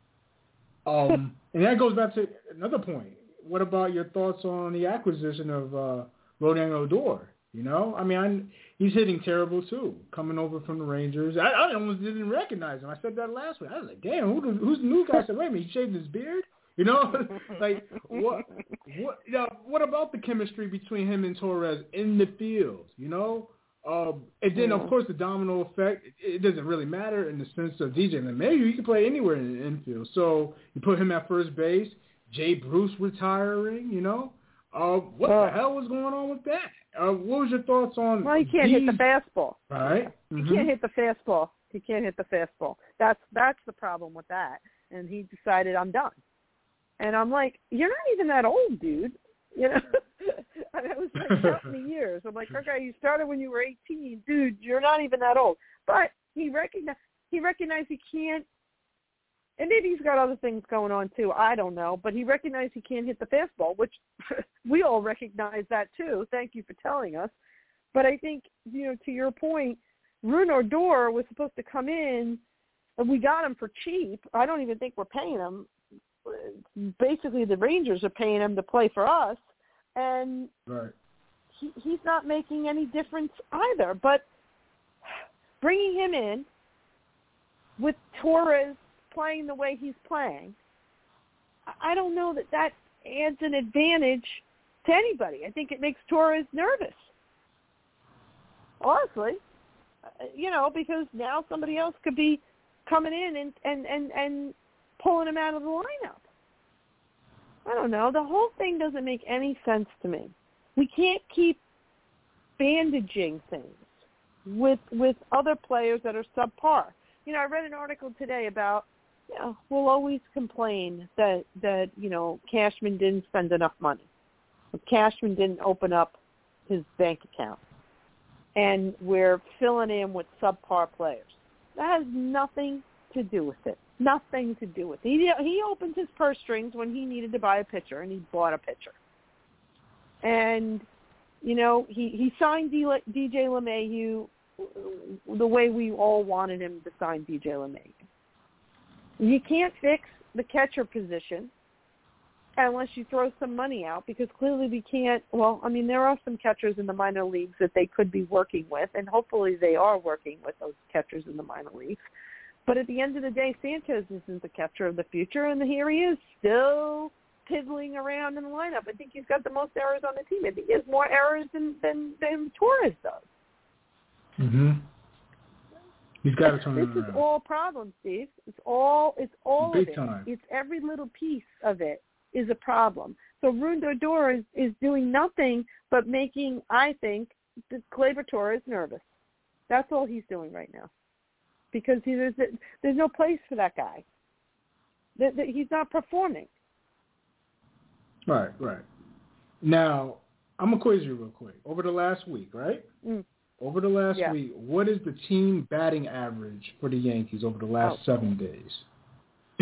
Um, and that goes back to another point. What about your thoughts on the acquisition of uh, Rodon Odor? You know, I mean, I, he's hitting terrible too, coming over from the Rangers. I, I almost didn't recognize him. I said that last week. I was like, damn, who, who's the new guy? I said, wait a minute, he shaved his beard? You know, like what? What? You know, what about the chemistry between him and Torres in the field? You know, um, and then of course the domino effect. It, it doesn't really matter in the sense of D J LeMahieu. He can play anywhere in the infield. So you put him at first base. Jay Bruce retiring. You know, uh, what uh, the hell was going on with that? Uh, what was your thoughts on? Well, he can't these? hit the fastball. Right. He Mm-hmm. can't hit the fastball. He can't hit the fastball. That's that's the problem with that. And he decided, I'm done. And I'm like, you're not even that old, dude. You know, I mean, it was like counting the years. I'm like, okay, you started when you were eighteen, dude. You're not even that old. But he recognized he recognized he can't, and maybe he's got other things going on too. I don't know, but he recognized he can't hit the fastball, which we all recognize that too. Thank you for telling us. But I think, you know, to your point, Rougned Odor was supposed to come in, and we got him for cheap. I don't even think we're paying him. Basically, the Rangers are paying him to play for us, and right. he, he's not making any difference either. But bringing him in with Torres playing the way he's playing, I don't know that that adds an advantage to anybody. I think it makes Torres nervous, honestly, you know, because now somebody else could be coming in and, and, and, and pulling him out of the lineup. I don't know. The whole thing doesn't make any sense to me. We can't keep bandaging things with with other players that are subpar. You know, I read an article today about, you know, we'll always complain that, that you know, Cashman didn't spend enough money. Cashman didn't open up his bank account. And we're filling in with subpar players. That has nothing to do with it. Nothing to do with it. He, he opened his purse strings when he needed to buy a pitcher, and he bought a pitcher. And, you know, he, he signed D J LeMahieu the way we all wanted him to sign D J LeMahieu. You can't fix the catcher position, unless you throw some money out, because clearly we can't. Well, I mean, there are some catchers in the minor leagues that they could be working with, and hopefully they are working with those catchers in the minor leagues. But at the end of the day, Sanchez isn't the catcher of the future, and here he is still piddling around in the lineup. I think he's got the most errors on the team. I think he has more errors than than, than Torres does. Mm-hmm. He's got to turn it around. This is all problems, Steve. It's all it's all Big of it. time. It's every little piece of it is a problem. So Rune Odor is, is doing nothing but making, I think, Gleyber Torres nervous. That's all he's doing right now, because he, there's there's no place for that guy. That, that he's not performing. Right, right. Now, I'm going to quiz you real quick. Over the last week, right? Mm. Over the last yeah. week, what is the team batting average for the Yankees over the last oh. seven days?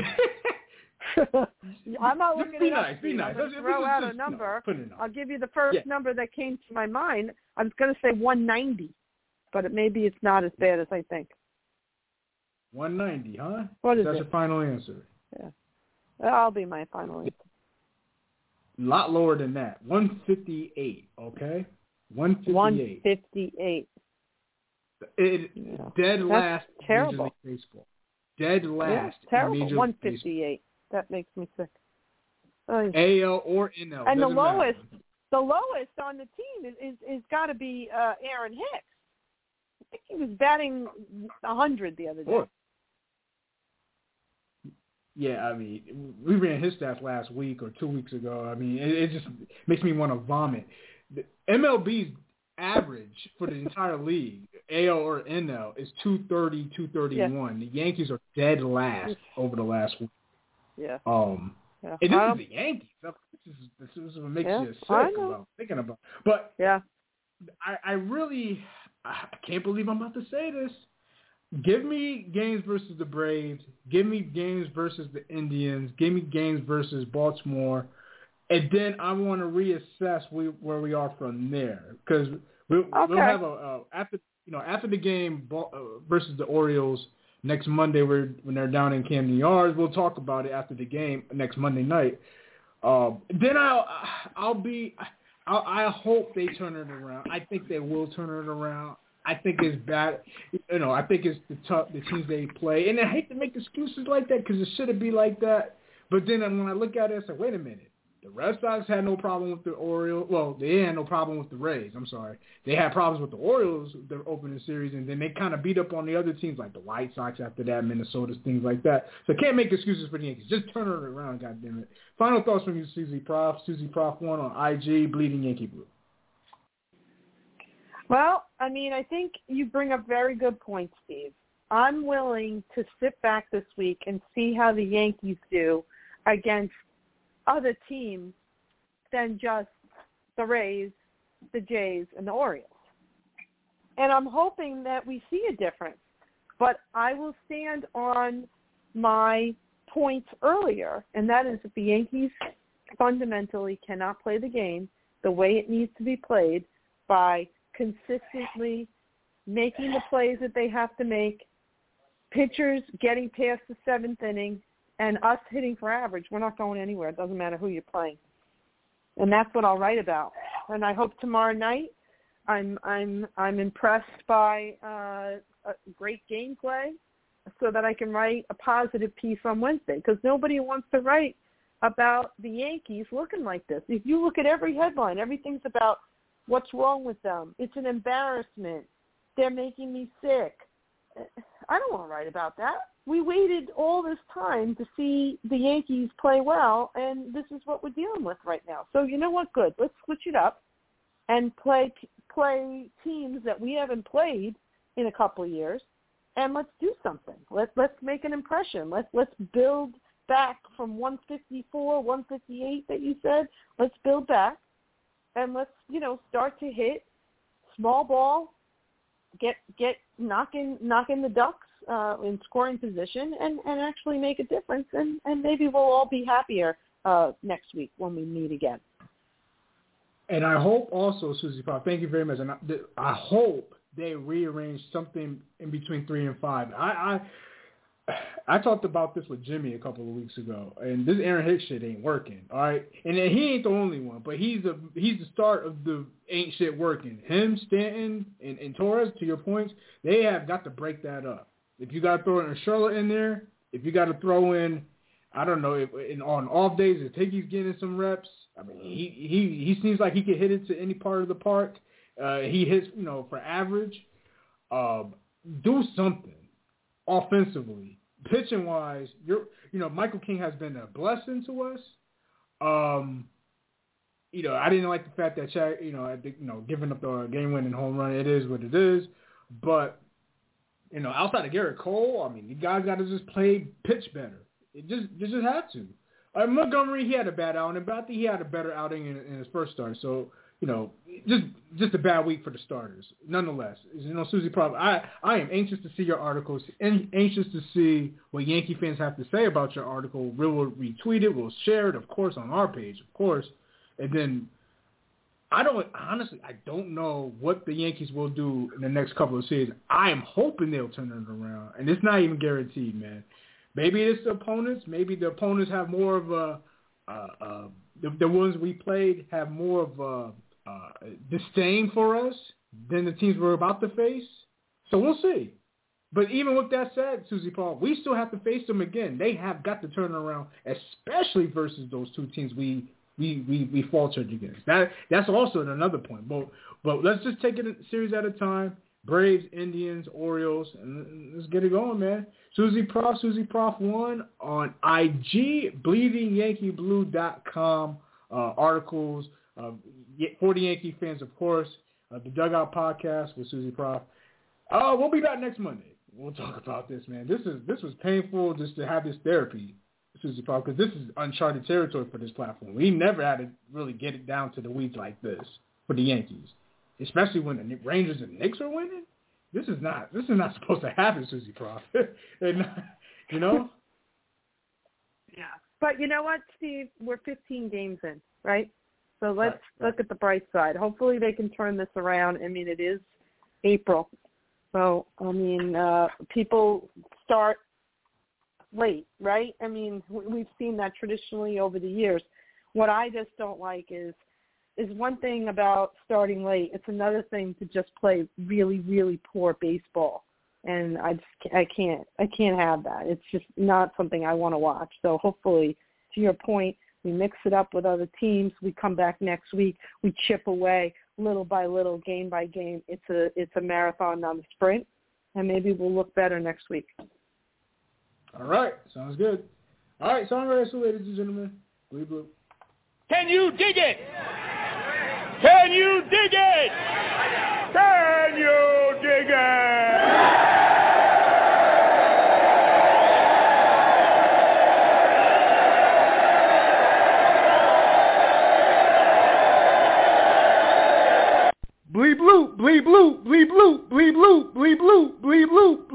I'm not looking Just be it nice, up. Be nice. I'm going to throw just, out just, a number. No, it I'll give you the first yeah. number that came to my mind. I was going to say one ninety, but it, maybe it's not as bad as I think. one ninety, huh? What is That's it? your final answer. Yeah. That'll be my final answer. A lot lower than that. one fifty-eight, okay? one fifty-eight. one fifty-eight. It, yeah. Dead That's last terrible. in Major League Baseball. Dead last yeah, terrible. in Major one League fifty-eight. Baseball. That makes me sick. Oh, A L or N L. And the lowest, matter. the lowest on the team is is, is got to be uh, Aaron Hicks. I think he was batting one hundred the other day. Or, yeah, I mean, we ran his stats last week or two weeks ago. I mean, it, it just makes me want to vomit. The M L B's average for the entire league, A L or N L, is two thirty, two thirty-one. Yeah. The Yankees are dead last over the last week. Yeah. Um, yeah. And this um, is the Yankees. This is, this is what makes yeah, you sick about thinking about. But yeah. I, I really I can't believe I'm about to say this. Give me games versus the Braves. Give me games versus the Indians. Give me games versus Baltimore. And then I want to reassess we, where we are from there, because we'll, okay. we'll have a uh, after you know after the game uh, versus the Orioles next Monday, we're, when they're down in Camden Yards. We'll talk about it after the game next Monday night. Um, then I'll I'll be I'll, I hope they turn it around. I think they will turn it around. I think it's bad. You know, I think it's the tough the teams they play, and I hate to make excuses like that because it shouldn't be like that. But then when I look at it, I say, wait a minute. The Red Sox had no problem with the Orioles. Well, they had no problem with the Rays. I'm sorry. They had problems with the Orioles, their opening series, and then they kind of beat up on the other teams like the White Sox after that, Minnesota, things like that. So can't make excuses for the Yankees. Just turn it around, goddammit. Final thoughts from you, Susie Prof. Susie Prof one on I G, Bleeding Yankee Blue. Well, I mean, I think you bring up very good points, Steve. I'm willing to sit back this week and see how the Yankees do against other teams than just the Rays, the Jays, and the Orioles. And I'm hoping that we see a difference. But I will stand on my points earlier, and that is that the Yankees fundamentally cannot play the game the way it needs to be played by consistently making the plays that they have to make, pitchers getting past the seventh inning, and us hitting for average. We're not going anywhere. It doesn't matter who you're playing. And that's what I'll write about. And I hope tomorrow night I'm I'm I'm impressed by uh, a great gameplay so that I can write a positive piece on Wednesday, because nobody wants to write about the Yankees looking like this. If you look at every headline, everything's about what's wrong with them. It's an embarrassment. They're making me sick. I don't want to write about that. We waited all this time to see the Yankees play well, and this is what we're dealing with right now. So you know what? Good. Let's switch it up and play play teams that we haven't played in a couple of years, and let's do something. Let's let's make an impression. Let's let's build back from one fifty-four, one fifty-eight that you said. Let's build back, and let's you know start to hit small ball, get get knocking knocking the Ducks Uh, in scoring position, and, and actually make a difference, and, and maybe we'll all be happier uh, next week when we meet again. And I hope also, Susie Pop, thank you very much, and I, I hope they rearrange something in between three and five. I, I I talked about this with Jimmy a couple of weeks ago, and this Aaron Hicks shit ain't working, all right? And then he ain't the only one, but he's a he's the start of the ain't shit working. Him, Stanton, and, and Torres, to your points, they have got to break that up. If you got to throw in Charlotte in there, if you got to throw in, I don't know, if, in, on off days, if Higgy's getting some reps, I mean, he he he seems like he can hit it to any part of the park. Uh, he hits, you know, for average. Um, do something offensively. Pitching wise, you're you know, Michael King has been a blessing to us. Um, you know, I didn't like the fact that Shaq, you know, I think, you know, giving up the game winning home run, it is what it is. But, you know, outside of Garrett Cole, I mean, you guys got to just play pitch better. It just you just had to. Uh, Montgomery, he had a bad outing, but I think he had a better outing in, in his first start. So, you know, just just a bad week for the starters. Nonetheless, you know, Susie, probably I, I am anxious to see your articles and anxious to see what Yankee fans have to say about your article. We will retweet it. We'll share it, of course, on our page, of course. And then I don't honestly, I don't know what the Yankees will do in the next couple of seasons. I am hoping they'll turn it around, and it's not even guaranteed, man. Maybe it's the opponents. Maybe the opponents have more of a uh, uh, the, the ones we played have more of a uh, disdain for us than the teams we're about to face. So we'll see. But even with that said, Susie Paul, we still have to face them again. They have got to turn around, especially versus those two teams we we we, we faltered against. That that's also another point. But but let's just take it a series at a time. Braves, Indians, Orioles, and let's get it going, man. Susie Prof, Susie Prof one on I G, bleeding yankee blue dot com, uh, articles, uh, for the Yankee fans, of course, uh, the Dugout Podcast with Susie Prof. Uh, we'll be back next Monday. We'll talk about this, man. This is this was painful just to have this therapy, Susie Prof, because this is uncharted territory for this platform. We never had to really get it down to the weeds like this for the Yankees. Especially when the Rangers and Knicks are winning, this is not this is not supposed to happen, Susie Prof. And you know, yeah. But you know what, Steve? We're fifteen games in, right? So let's right, right. look at the bright side. Hopefully, they can turn this around. I mean, it is April, so I mean, uh, people start late, right? I mean, we've seen that traditionally over the years. What I just don't like is. is one thing about starting late. It's another thing to just play really, really poor baseball. And I just, I can't, I can't have that. It's just not something I want to watch. So hopefully, to your point, we mix it up with other teams. We come back next week. We chip away little by little, game by game. It's a, it's a marathon, not a sprint. And maybe we'll look better next week. All right. Sounds good. All right. Songwriters, ladies and gentlemen. Blue Blue. Can you dig it? Can you dig it? Can you dig it? Bleed blue, bleed blue, bleed blue, bleed blue, bleed blue, bleed blue.